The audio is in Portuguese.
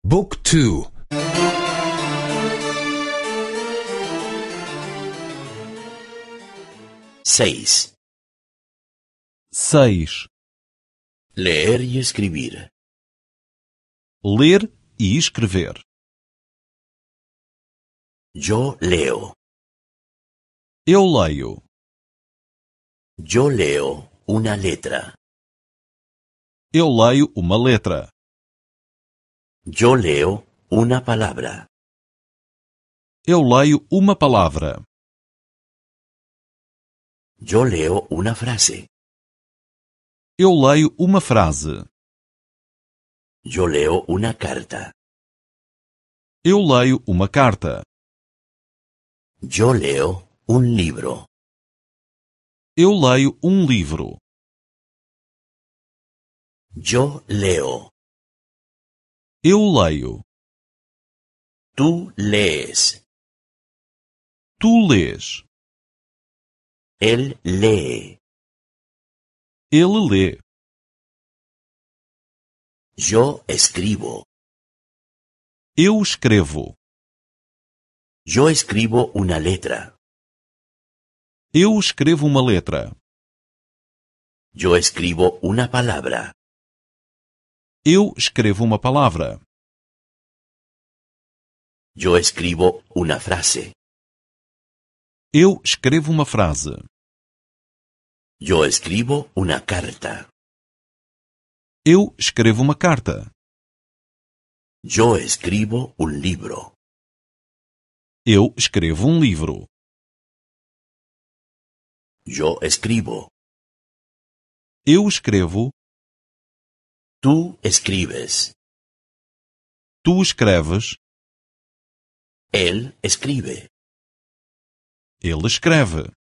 بوك تو. 6. 6. Leer y escribir. Ler e escrever. Yo leo. Eu leio. Yo leo una letra. Eu leio uma letra. Yo leo una palabra. Eu leio uma palavra. Yo leo una frase. Eu leio uma frase. Yo leo una carta. Eu leio uma carta. Yo leo un libro. Eu leio um livro. Yo leo. Eu leio. Tú lees. Tu lês. Él lee. Ele lê. Yo escribo. Eu escrevo. Yo escribo una letra. Eu escrevo uma letra. Yo escribo una palabra. Eu escrevo uma palavra. Yo escribo una frase. Eu escrevo uma frase. Yo escribo una carta. Eu escrevo uma carta. Yo escribo un libro. Eu escrevo um livro. Yo escribo. Eu escrevo. Tú escribes. Tu escreves. Él escribe. Ele escreve.